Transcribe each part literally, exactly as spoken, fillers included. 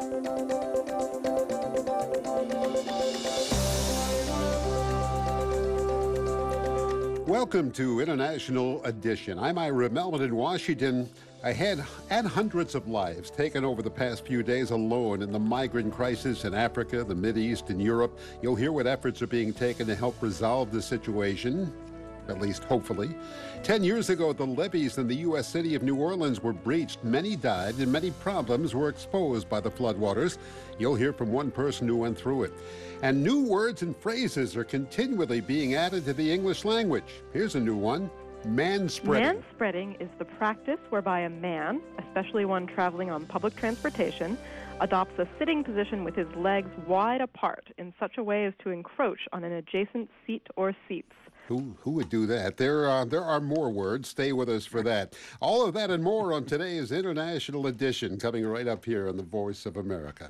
Welcome to International Edition. I'm Ira Melvin in Washington. I had, had hundreds of lives taken over the past few days alone in the migrant crisis in Africa, the Mideast, and Europe. You'll hear what efforts are being taken to help resolve the situation, at least hopefully. Ten years ago, the levees in the U S city of New Orleans were breached. Many died, and many problems were exposed by the floodwaters. You'll hear from one person who went through it. And new words and phrases are continually being added to the English language. Here's a new one: manspreading. Manspreading is the practice whereby a man, especially one traveling on public transportation, adopts a sitting position with his legs wide apart in such a way as to encroach on an adjacent seat or seats. Who, who would do that? There, uh, there are more words. Stay with us for that. All of that and more on today's International Edition, coming right up here on the Voice of America.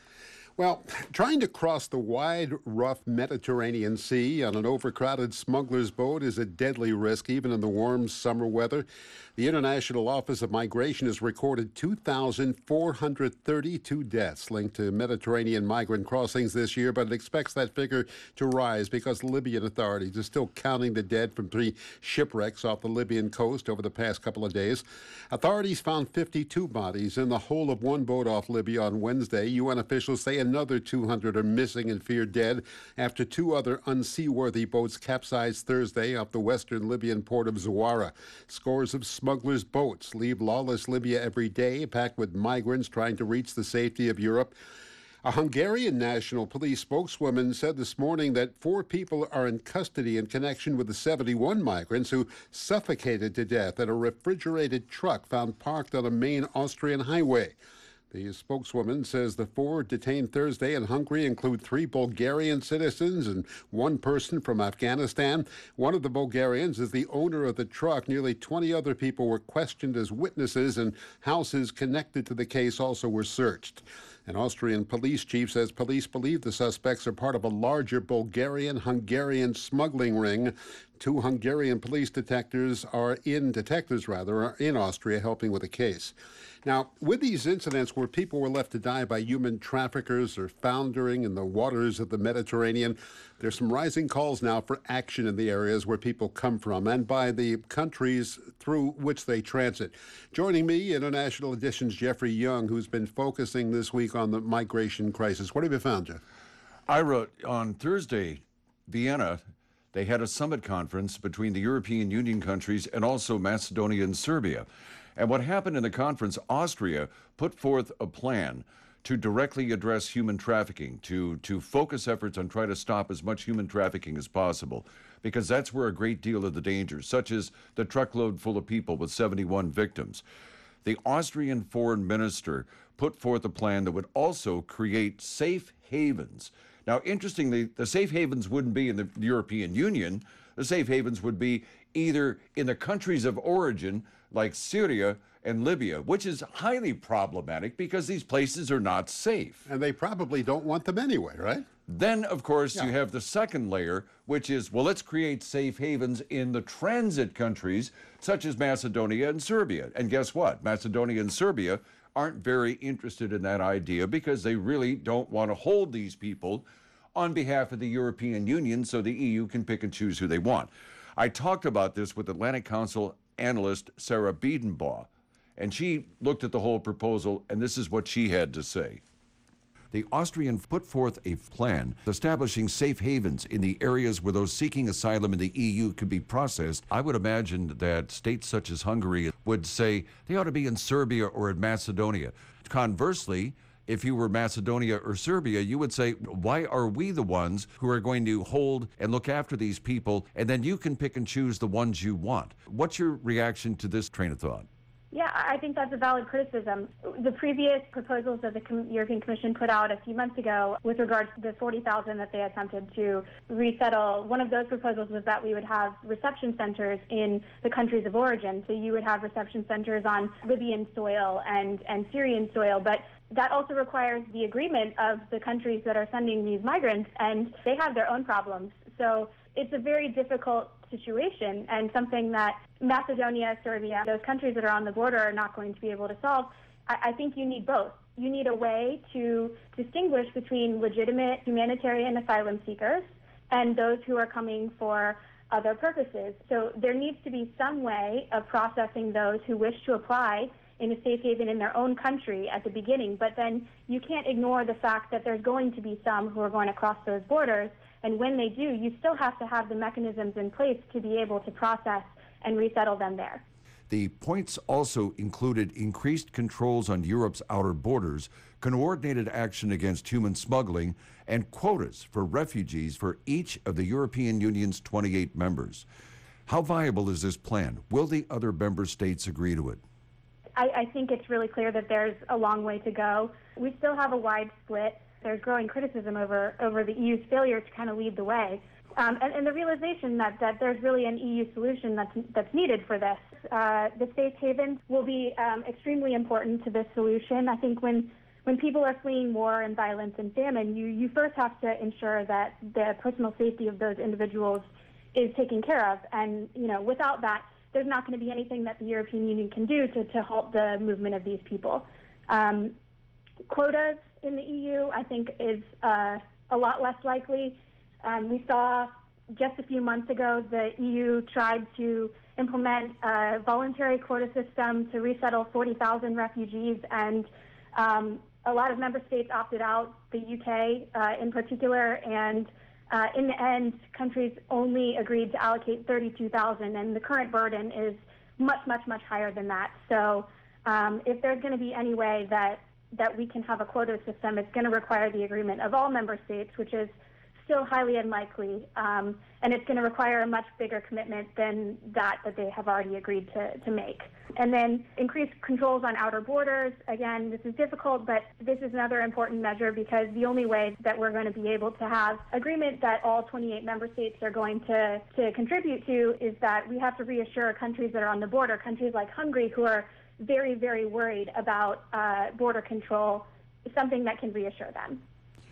Well, trying to cross the wide, rough Mediterranean Sea on an overcrowded smuggler's boat is a deadly risk, even in the warm summer weather. The International Office of Migration has recorded two thousand four hundred thirty-two deaths linked to Mediterranean migrant crossings this year, but it expects that figure to rise because Libyan authorities are still counting the dead from three shipwrecks off the Libyan coast over the past couple of days. Authorities found fifty-two bodies in the hull of one boat off Libya on Wednesday. U N officials say another two hundred are missing and feared dead after two other unseaworthy boats capsized Thursday off the western Libyan port of Zawara. Scores of smugglers' boats leave lawless Libya every day, packed with migrants trying to reach the safety of Europe. A Hungarian National Police spokeswoman said this morning that four people are in custody in connection with the seventy-one migrants who suffocated to death in a refrigerated truck found parked on a main Austrian highway. The spokeswoman says the four detained Thursday in Hungary include three Bulgarian citizens and one person from Afghanistan. One of the Bulgarians is the owner of the truck. Nearly twenty other people were questioned as witnesses, and houses connected to the case also were searched. An Austrian police chief says police believe the suspects are part of a larger Bulgarian-Hungarian smuggling ring. Two Hungarian police detectives are in, detectives rather, are in Austria helping with the case. Now, with these incidents where people were left to die by human traffickers or foundering in the waters of the Mediterranean, there's some rising calls now for action in the areas where people come from and by the countries through which they transit. Joining me, International Edition's Jeffrey Young, who's been focusing this week on the migration crisis. What have you found, Jeff? I wrote on Thursday, Vienna, they had a summit conference between the European Union countries and also Macedonia and Serbia. And what happened in the conference, Austria put forth a plan to directly address human trafficking, to, to focus efforts on trying to stop as much human trafficking as possible, because that's where a great deal of the dangers, such as the truckload full of people with seventy-one victims. The Austrian foreign minister put forth a plan that would also create safe havens. Now, interestingly, the safe havens wouldn't be in the European Union. The safe havens would be either in the countries of origin, like Syria and Libya, which is highly problematic because these places are not safe. And they probably don't want them anyway, right? Then, of course, yeah. you have the second layer, which is, well, let's create safe havens in the transit countries, such as Macedonia and Serbia. And guess what? Macedonia and Serbia aren't very interested in that idea because they really don't want to hold these people on behalf of the European Union so the E U can pick and choose who they want. I talked about this with Atlantic Council analyst Sarah Biedenbaugh, and she looked at the whole proposal, and this is what she had to say. The Austrian put forth a plan establishing safe havens in the areas where those seeking asylum in the E U could be processed. I would imagine that states such as Hungary would say they ought to be in Serbia or in Macedonia. Conversely, if you were Macedonia or Serbia, you would say, why are we the ones who are going to hold and look after these people, and then you can pick and choose the ones you want? What's your reaction to this train of thought? Yeah, I think that's a valid criticism. The previous proposals that the Com- European Commission put out a few months ago with regards to the forty thousand that they attempted to resettle, one of those proposals was that we would have reception centers in the countries of origin. So you would have reception centers on Libyan soil and, and Syrian soil, but that also requires the agreement of the countries that are sending these migrants, and they have their own problems. So it's a very difficult situation and something that Macedonia, Serbia, those countries that are on the border are not going to be able to solve. I, I think you need both. you need a way to distinguish between legitimate humanitarian asylum seekers and those who are coming for other purposes. So there needs to be some way of processing those who wish to apply in a safe haven in their own country at the beginning. But then you can't ignore the fact that there's going to be some who are going to cross those borders. And when they do, you still have to have the mechanisms in place to be able to process and resettle them there. The points also included increased controls on Europe's outer borders, coordinated action against human smuggling, and quotas for refugees for each of the European Union's twenty-eight members. How viable is this plan? Will the other member states agree to it? I, I think it's really clear that there's a long way to go. We still have a wide split. There's growing criticism over, over the E U's failure to kind of lead the way. Um, and, and the realization that, that there's really an E U solution that's, that's needed for this. Uh, the safe havens will be um, extremely important to this solution. I think when, when people are fleeing war and violence and famine, you, you first have to ensure that the personal safety of those individuals is taken care of. And, you know, without that, there's not going to be anything that the European Union can do to, to halt the movement of these people. Um, quotas in the E U, I think, is uh, a lot less likely. Um, we saw just a few months ago the E U tried to implement a voluntary quota system to resettle forty thousand refugees, and um, a lot of member states opted out, the U K uh, in particular, and uh, in the end, countries only agreed to allocate thirty-two thousand, and the current burden is much, much, much higher than that. So um, if there's going to be any way that, that we can have a quota system, it's going to require the agreement of all member states, which is still highly unlikely, um, and it's going to require a much bigger commitment than that that they have already agreed to, to make. And then increased controls on outer borders. Again, this is difficult, but this is another important measure because the only way that we're going to be able to have agreement that all twenty-eight member states are going to, to contribute to is that we have to reassure countries that are on the border, countries like Hungary, who are very, very worried about uh, border control, something that can reassure them.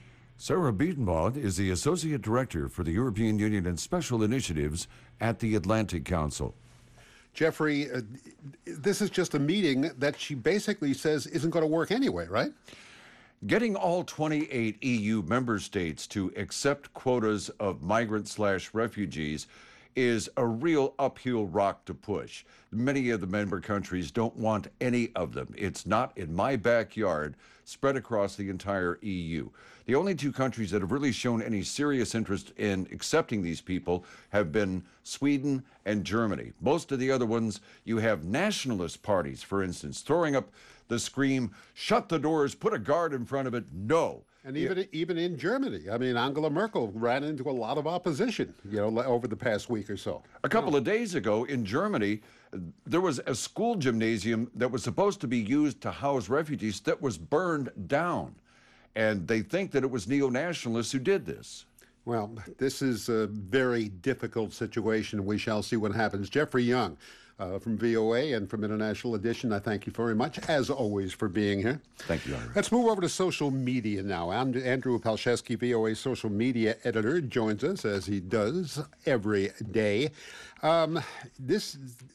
Sarah Biedenbach is the Associate Director for the European Union and Special Initiatives at the Atlantic Council. Jeffrey, uh, this is just a meeting that she basically says isn't going to work anyway, right? Getting all twenty-eight E U member states to accept quotas of migrants slash refugees is a real uphill rock to push. Many of the member countries don't want any of them. It's not in my backyard, spread across the entire E U. The only two countries that have really shown any serious interest in accepting these people have been Sweden and Germany. Most of the other ones, you have nationalist parties, for instance, throwing up the scream, shut the doors, put a guard in front of it, no. And even yeah. even in Germany, I mean, Angela Merkel ran into a lot of opposition, you know, over the past week or so. A couple of days ago in Germany, there was a school gymnasium that was supposed to be used to house refugees that was burned down. And they think that it was neo-nationalists who did this. Well, this is a very difficult situation. We shall see what happens. Jeffrey Young uh, from V O A and from International Edition, I thank you very much, as always, for being here. Thank you, Henry. Let's move over to social media now. I'm Andrew Palczewski, V O A social media editor, joins us, as he does every day. Um, this...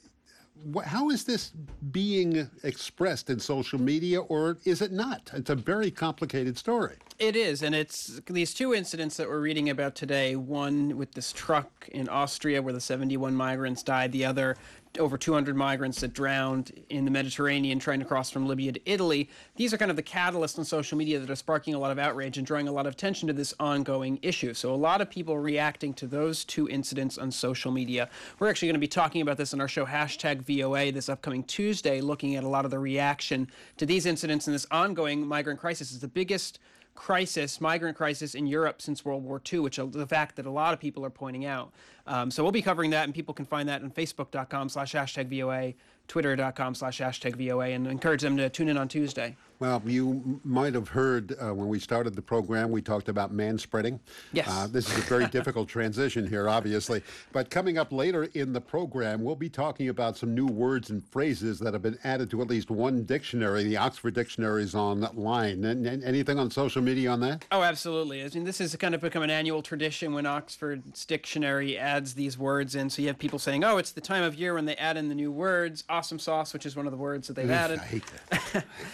How is this being expressed in social media, or is it not? It's a very complicated story. It is, and it's these two incidents that we're reading about today, one with this truck in Austria where the seventy-one migrants died, the other over two hundred migrants that drowned in the Mediterranean trying to cross from Libya to Italy. These are kind of the catalysts on social media that are sparking a lot of outrage and drawing a lot of attention to this ongoing issue. So a lot of people reacting to those two incidents on social media. We're actually going to be talking about this in our show, hashtag V O A, this upcoming Tuesday, looking at a lot of the reaction to these incidents and this ongoing migrant crisis. It's the biggest crisis, migrant crisis in Europe since World War Two, which is the fact that a lot of people are pointing out. Um, so we'll be covering that, and people can find that on facebook.com slash hashtag VOA, twitter.com slash hashtag VOA, and encourage them to tune in on Tuesday. Well, you might have heard uh, when we started the program, we talked about manspreading. Yes. Uh, this is a very difficult transition here, obviously. But coming up later in the program, we'll be talking about some new words and phrases that have been added to at least one dictionary. The Oxford Dictionary is online. And, and anything on social media on that? Oh, absolutely. I mean, this has kind of become an annual tradition when Oxford's Dictionary adds these words in. So you have people saying, oh, it's the time of year when they add in the new words. Awesome sauce, which is one of the words that they've Oof, added. I hate that. Somebody else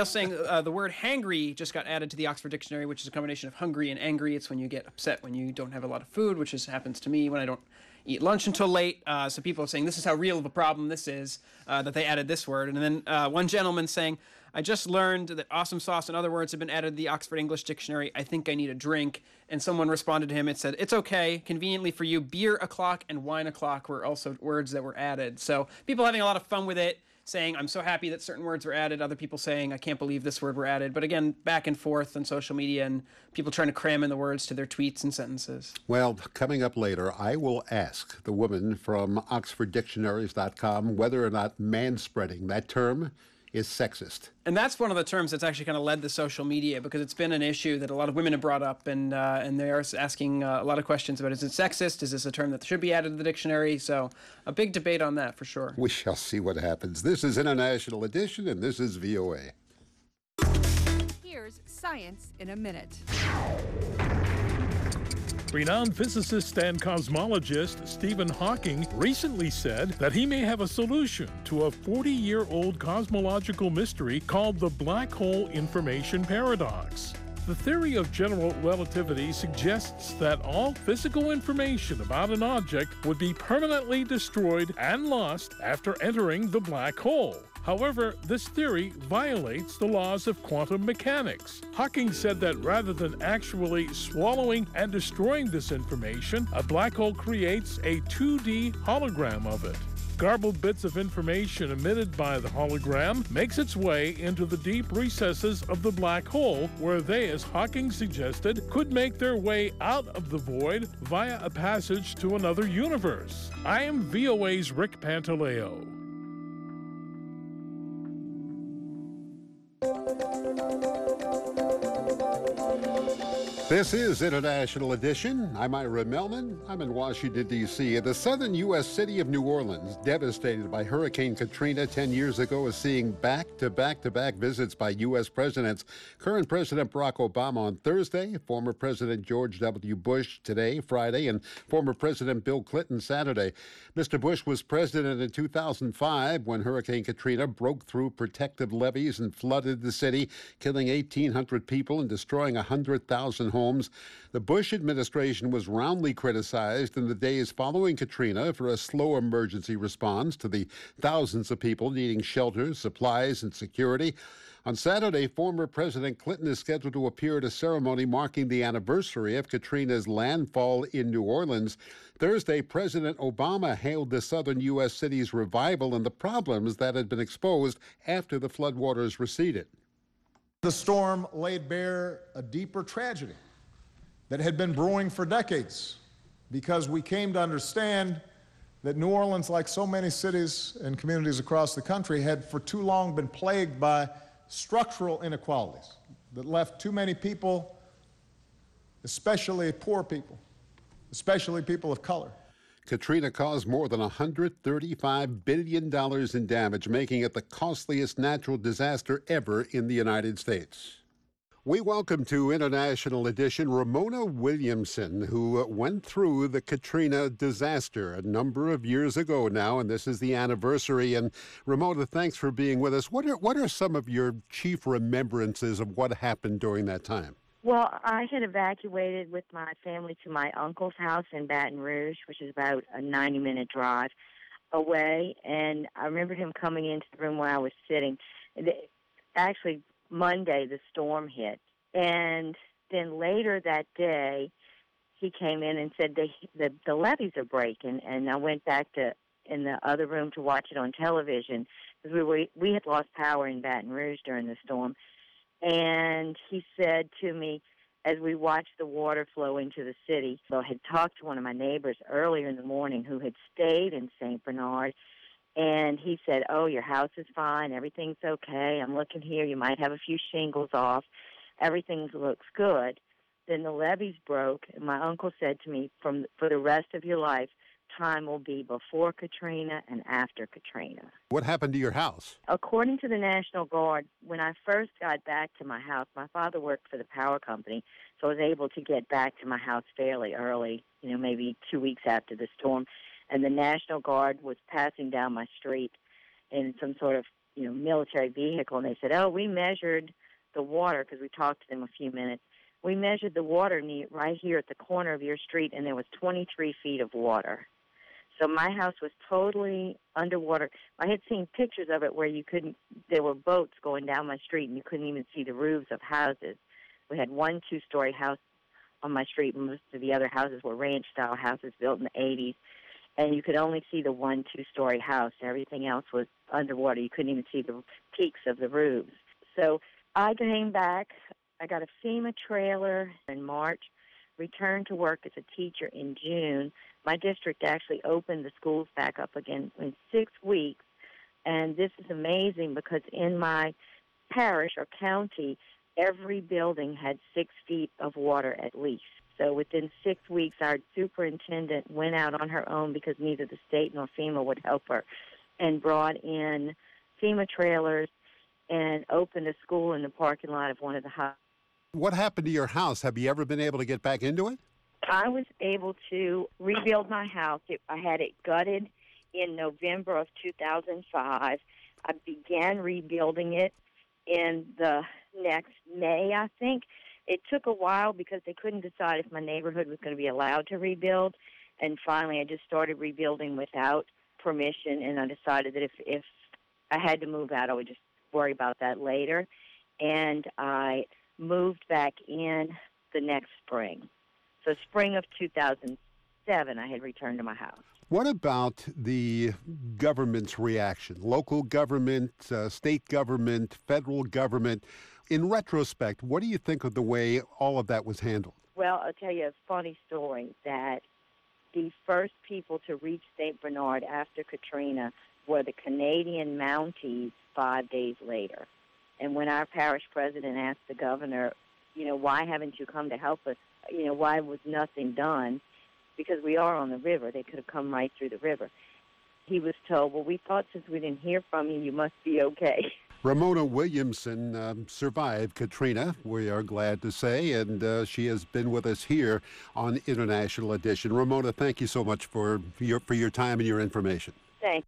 saying uh, the word hangry just got added to the Oxford Dictionary, which is a combination of hungry and angry. It's when you get upset when you don't have a lot of food, which is, happens to me when I don't eat lunch until late. Uh, so people are saying this is how real of a problem this is, uh, that they added this word. And then uh, one gentleman saying, I just learned that awesome sauce and other words have been added to the Oxford English Dictionary. I think I need a drink. And someone responded to him. It said, it's okay. Conveniently for you, beer o'clock and wine o'clock were also words that were added. So people having a lot of fun with it, saying, I'm so happy that certain words were added. Other people saying, I can't believe this word were added. But again, back and forth on social media and people trying to cram in the words to their tweets and sentences. Well, coming up later, I will ask the woman from Oxford Dictionaries dot com whether or not manspreading, that term, is sexist. And that's one of the terms that's actually kind of led the social media, because it's been an issue that a lot of women have brought up, and uh, and they are asking uh, a lot of questions about, is it sexist? Is this a term that should be added to the dictionary? So a big debate on that for sure. We shall see what happens. This is International Edition, and this is V O A. Here's Science in a Minute. Renowned physicist and cosmologist Stephen Hawking recently said that he may have a solution to a forty-year-old cosmological mystery called the black hole information paradox. The theory of general relativity suggests that all physical information about an object would be permanently destroyed and lost after entering the black hole. However, this theory violates the laws of quantum mechanics. Hawking said that rather than actually swallowing and destroying this information, a black hole creates a two D hologram of it. Garbled bits of information emitted by the hologram makes its way into the deep recesses of the black hole, where they, as Hawking suggested, could make their way out of the void via a passage to another universe. I am V O A's Rick Pantaleo. This is International Edition. I'm Ira Melman. I'm in Washington, D C The southern U S city of New Orleans, devastated by Hurricane Katrina ten years ago, is seeing back-to-back-to-back visits by U S presidents. Current President Barack Obama on Thursday, former President George W. Bush today, Friday, and former President Bill Clinton Saturday. Mister Bush was president in two thousand five when Hurricane Katrina broke through protective levees and flooded the city, killing eighteen hundred people and destroying one hundred thousand homes. Homes. The Bush administration was roundly criticized in the days following Katrina for a slow emergency response to the thousands of people needing shelter, supplies, and security. On Saturday, former President Clinton is scheduled to appear at a ceremony marking the anniversary of Katrina's landfall in New Orleans. Thursday, President Obama hailed the southern U S city's revival and the problems that had been exposed after the floodwaters receded. The storm laid bare a deeper tragedy that had been brewing for decades, because we came to understand that New Orleans, like so many cities and communities across the country, had for too long been plagued by structural inequalities that left too many people, especially poor people, especially people of color. Katrina caused more than one hundred thirty-five billion dollars in damage, making it the costliest natural disaster ever in the United States. We welcome to International Edition Ramona Williamson, who went through the Katrina disaster a number of years ago now, and this is the anniversary. And Ramona, thanks for being with us. What are, what are some of your chief remembrances of what happened during that time? Well, I had evacuated with my family to my uncle's house in Baton Rouge, which is about a ninety-minute drive away, and I remember him coming into the room where I was sitting. Actually, Monday, the storm hit, and then later that day, he came in and said they, the, the levees are breaking, and I went back to in the other room to watch it on television, because we, were, we had lost power in Baton Rouge during the storm. And he said to me, as we watched the water flow into the city, I had talked to one of my neighbors earlier in the morning who had stayed in Saint Bernard, and he said, oh, your house is fine, everything's okay, I'm looking here, you might have a few shingles off, everything looks good. Then the levees broke, and my uncle said to me, From for the rest of your life, time will be before Katrina and after Katrina. What happened to your house? According to the National Guard, when I first got back to my house, my father worked for the power company, so I was able to get back to my house fairly early, you know, maybe two weeks after the storm. And the National Guard was passing down my street in some sort of you know, military vehicle, and they said, oh, we measured the water, because we talked to them a few minutes. We measured the water near, right here at the corner of your street, and there was twenty-three feet of water. So my house was totally underwater. I had seen pictures of it where you couldn't, there were boats going down my street, and you couldn't even see the roofs of houses. We had one two-story house on my street. Most of the other houses were ranch-style houses built in the eighties. And you could only see the one two-story house. Everything else was underwater. You couldn't even see the peaks of the roofs. So I came back. I got a FEMA trailer in March, returned to work as a teacher in June. My district actually opened the schools back up again in six weeks. And this is amazing because in my parish or county, every building had six feet of water at least. So within six weeks, our superintendent went out on her own because neither the state nor FEMA would help her, and brought in FEMA trailers and opened a school in the parking lot of one of the houses. What happened to your house? Have you ever been able to get back into it? I was able to rebuild my house. It, I had it gutted in November of two thousand five. I began rebuilding it in the next May, I think. It took a while because they couldn't decide if my neighborhood was going to be allowed to rebuild. And finally, I just started rebuilding without permission, and I decided that if, if I had to move out, I would just worry about that later. And I moved back in the next spring. So spring of two thousand seven, I had returned to my house. What about the government's reaction? Local government, uh, state government, federal government. In retrospect, what do you think of the way all of that was handled? Well, I'll tell you a funny story that the first people to reach Saint Bernard after Katrina were the Canadian Mounties five days later. And when our parish president asked the governor, you know, why haven't you come to help us? You know, why was nothing done? Because we are on the river. They could have come right through the river. He was told, well, we thought since we didn't hear from you, you must be okay. Ramona Williamson um, survived Katrina, we are glad to say, and uh, she has been with us here on International Edition. Ramona, thank you so much for your, for your time and your information. Thanks.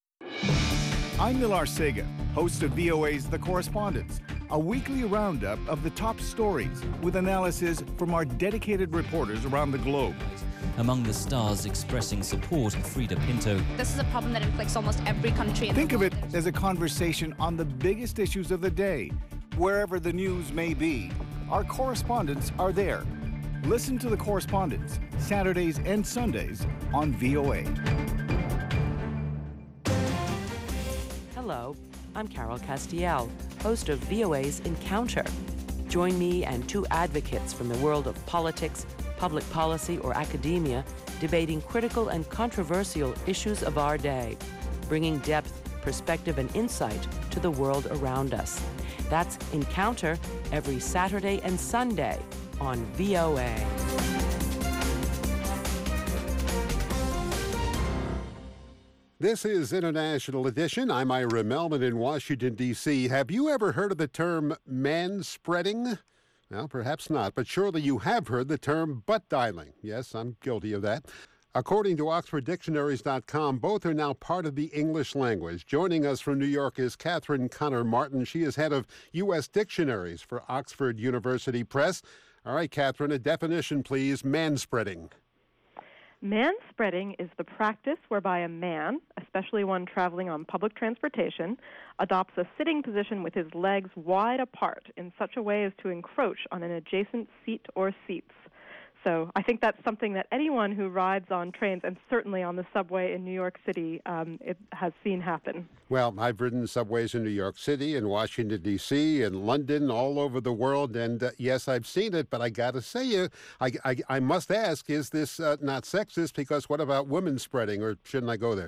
I'm Nilar Sega, host of V O A's The Correspondents, a weekly roundup of the top stories with analysis from our dedicated reporters around the globe. Among the stars expressing support, Frida Pinto. This is a problem that inflicts almost every country in Think the of world. it as a conversation on the biggest issues of the day. Wherever the news may be, our correspondents are there. Listen to The Correspondents, Saturdays and Sundays on V O A. Hello, I'm Carol Castiel, host of V O A's Encounter. Join me and two advocates from the world of politics, public policy, or academia debating critical and controversial issues of our day, bringing depth, perspective, and insight to the world around us. That's Encounter every Saturday and Sunday on V O A. This is International Edition. I'm Ira Melman in Washington, D C Have you ever heard of the term man-spreading? Well, perhaps not, but surely you have heard the term butt dialing. Yes, I'm guilty of that. According to Oxford Dictionaries dot com, both are now part of the English language. Joining us from New York is Catherine Connor Martin. She is head of U S Dictionaries for Oxford University Press. All right, Catherine, a definition, please. Manspreading. Manspreading is the practice whereby a man, especially one traveling on public transportation, adopts a sitting position with his legs wide apart in such a way as to encroach on an adjacent seat or seats. So I think that's something that anyone who rides on trains, and certainly on the subway in New York City, um, it has seen happen. Well, I've ridden subways in New York City, in Washington, D C, in London, all over the world, and uh, yes, I've seen it, but I got to say, you, I, I, I must ask, is this uh, not sexist? Because what about women spreading, or shouldn't I go there?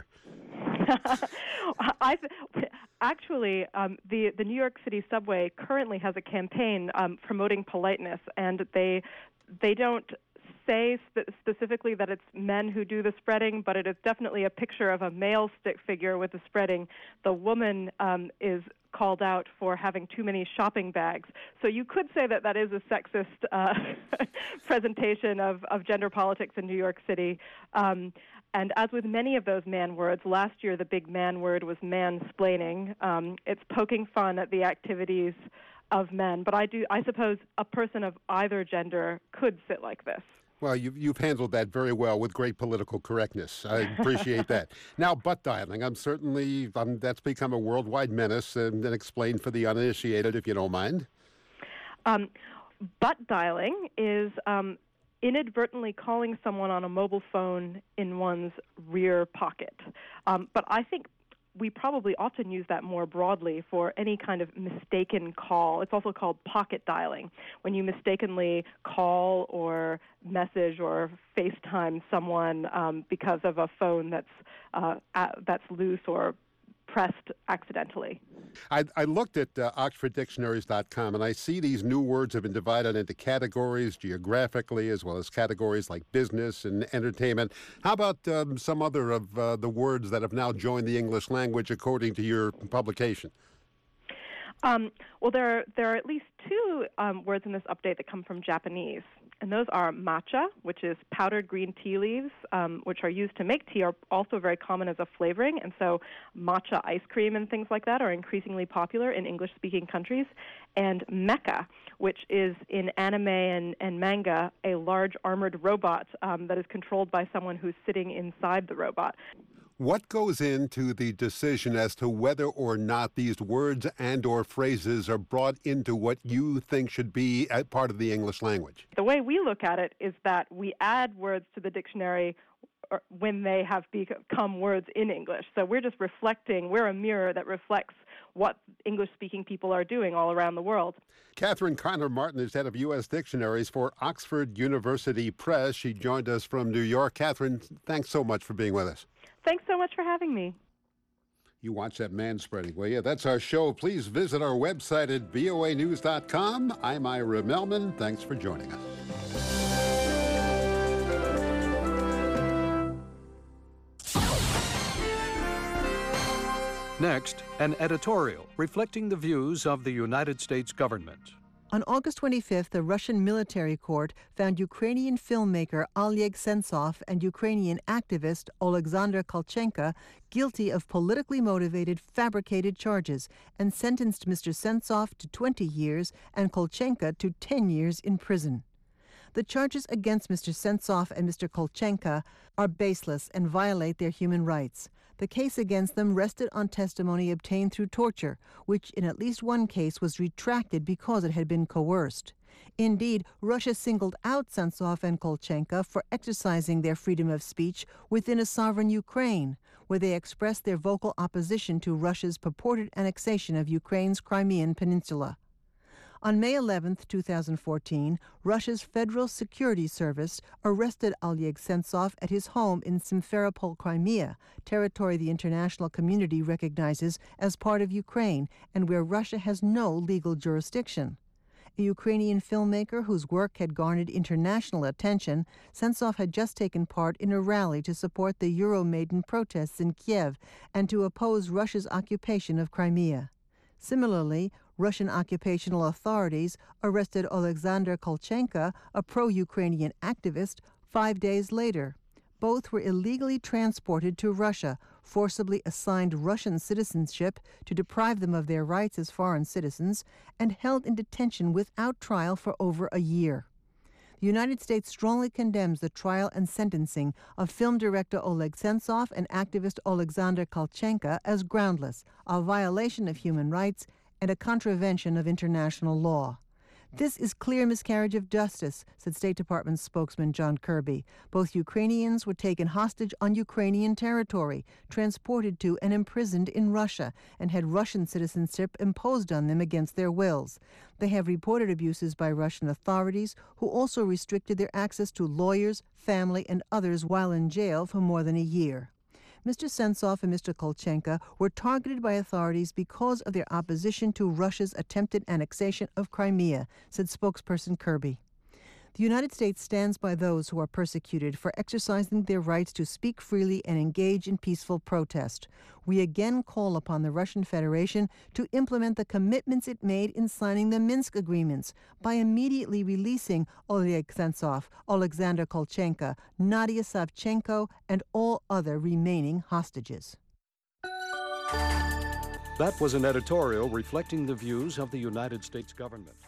I Actually, um, the, the New York City subway currently has a campaign um, promoting politeness, and they they don't say spe- specifically that it's men who do the spreading, but it is definitely a picture of a male stick figure with the spreading. The woman um, is called out for having too many shopping bags. So you could say that that is a sexist uh, presentation of, of gender politics in New York City. Um, And as with many of those man words, last year the big man word was mansplaining. Um, it's poking fun at the activities of men. But I do, I suppose a person of either gender could sit like this. Well, you've, you've handled that very well with great political correctness. I appreciate that. Now, butt dialing. I'm certainly, um, that's become a worldwide menace, and, and explain for the uninitiated, if you don't mind. Um, butt dialing is um, inadvertently calling someone on a mobile phone in one's rear pocket. Um, but I think we probably often use that more broadly for any kind of mistaken call. It's also called pocket dialing, when you mistakenly call or message or FaceTime someone um, because of a phone that's uh, uh, that's loose or pressed accidentally. I, I looked at uh, Oxford Dictionaries dot com, and I see these new words have been divided into categories geographically, as well as categories like business and entertainment. How about um, some other of uh, the words that have now joined the English language according to your publication? Um, well, there, there are at least two um, words in this update that come from Japanese. And those are matcha, which is powdered green tea leaves, um, which are used to make tea, are also very common as a flavoring. And so matcha ice cream and things like that are increasingly popular in English-speaking countries. And mecha, which is in anime and, and manga a large armored robot um, that is controlled by someone who's sitting inside the robot. What goes into the decision as to whether or not these words and or phrases are brought into what you think should be a part of the English language? The way we look at it is that we add words to the dictionary when they have become words in English. So we're just reflecting, we're a mirror that reflects what English-speaking people are doing all around the world. Catherine Connor Martin is head of U S Dictionaries for Oxford University Press. She joined us from New York. Catherine, thanks so much for being with us. Thanks so much for having me. You watch that manspreading, will you? That's our show. Please visit our website at V O A news dot com. I'm Ira Melman. Thanks for joining us. Next, an editorial reflecting the views of the United States government. On August twenty-fifth, a Russian military court found Ukrainian filmmaker Oleg Sentsov and Ukrainian activist Alexander Kolchenko guilty of politically motivated, fabricated charges and sentenced Mister Sentsov to twenty years and Kolchenko to ten years in prison. The charges against Mister Sentsov and Mister Kolchenko are baseless and violate their human rights. The case against them rested on testimony obtained through torture, which in at least one case was retracted because it had been coerced. Indeed, Russia singled out Sentsov and Kolchenko for exercising their freedom of speech within a sovereign Ukraine, where they expressed their vocal opposition to Russia's purported annexation of Ukraine's Crimean Peninsula. On May eleventh, two thousand fourteen, Russia's Federal Security Service arrested Oleg Sentsov at his home in Simferopol, Crimea, territory the international community recognizes as part of Ukraine and where Russia has no legal jurisdiction. A Ukrainian filmmaker whose work had garnered international attention, Sentsov had just taken part in a rally to support the Euromaidan protests in Kiev and to oppose Russia's occupation of Crimea. Similarly, Russian occupational authorities arrested Alexander Kolchenko, a pro-Ukrainian activist, five days later. Both were illegally transported to Russia, forcibly assigned Russian citizenship to deprive them of their rights as foreign citizens, and held in detention without trial for over a year. The United States strongly condemns the trial and sentencing of film director Oleg Sentsov and activist Alexander Kolchenko as groundless, a violation of human rights, and a contravention of international law. This is clear miscarriage of justice, said State Department spokesman John Kirby. Both Ukrainians were taken hostage on Ukrainian territory, transported to and imprisoned in Russia, and had Russian citizenship imposed on them against their wills. They have reported abuses by Russian authorities, who also restricted their access to lawyers, family, and others while in jail for more than a year. Mister Sentsov and Mister Kolchenko were targeted by authorities because of their opposition to Russia's attempted annexation of Crimea, said spokesperson Kirby. The United States stands by those who are persecuted for exercising their rights to speak freely and engage in peaceful protest. We again call upon the Russian Federation to implement the commitments it made in signing the Minsk agreements by immediately releasing Oleg Sentsov, Alexander Kolchenko, Nadia Savchenko, and all other remaining hostages. That was an editorial reflecting the views of the United States government.